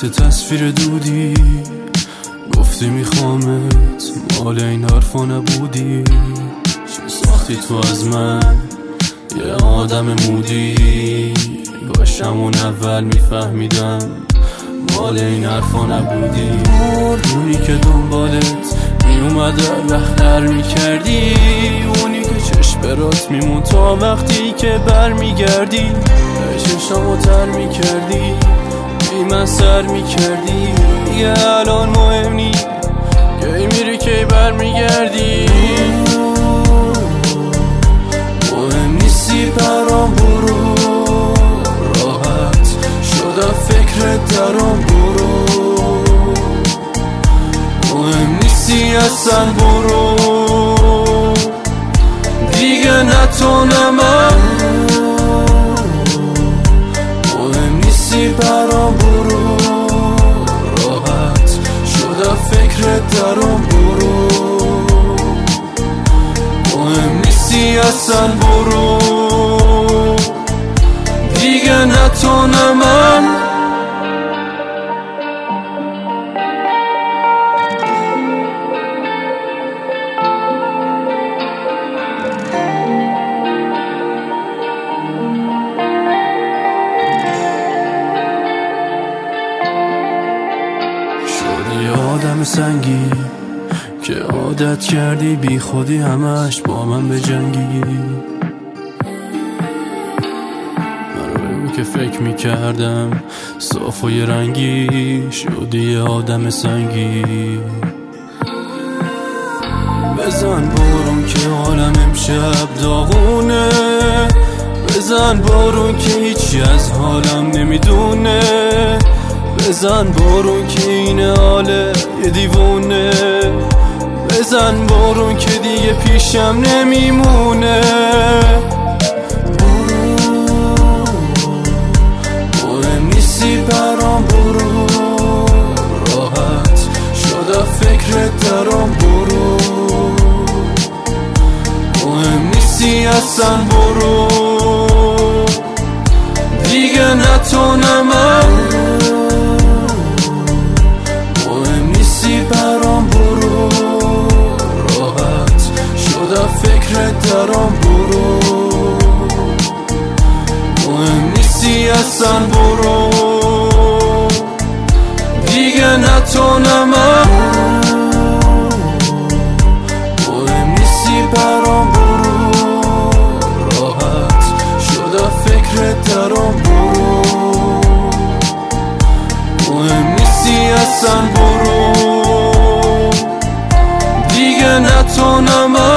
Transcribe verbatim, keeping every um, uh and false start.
صورت تصویر دودی، گفتی میخوامت، مال این حرفا نبودی. چه ساختی تو از من یه آدم مودی، باش همون اول میفهمیدم مال این حرفا نبودی. مردونی که دنبالت میومد رختر میکردی، اونی که چشم برات میمون تا وقتی که بر میگردی. چشمو تر میکردی، بی من سر میکردی. دیگه الان مهم نی کی میری کی بر میگردی. مهم نیستی برام، برو راحت شدم فکرت درام، برو مهم نیستی اصلا، برو دیگه نه تو نه من. مهم نیستی برام، برو راحت شدم فکرت درام، برو مهم نیستی اصلا، برو دیگه نه تو نه من. شدی آدم سنگی که عادت کردی بی خودی همش با من به جنگی. من که فکر میکردم صاف و یه رنگی، شدی آدم سنگی. بزن بارون که عالم امشب داغونه، بزن بارون که هیچی از حالم نمیدونه. بزن بارون که این حاله یه دیوونه، بزن بارون که دیگه پیشم نمیمونه. مهم نیستی برام، برو راحت شدم فکرت درام، برو مهم نیستی اصلا، برو دیگه نه تو نه من. برام برو راحت شدم فکرت درام، برو مهم نیستی اصلا، برو دیگه نه تو نه من. مهم نیستی برام، برو راحت شدم فکرت درام، برو مهم نیستی اصلا، برو دیگه نه تو نه من.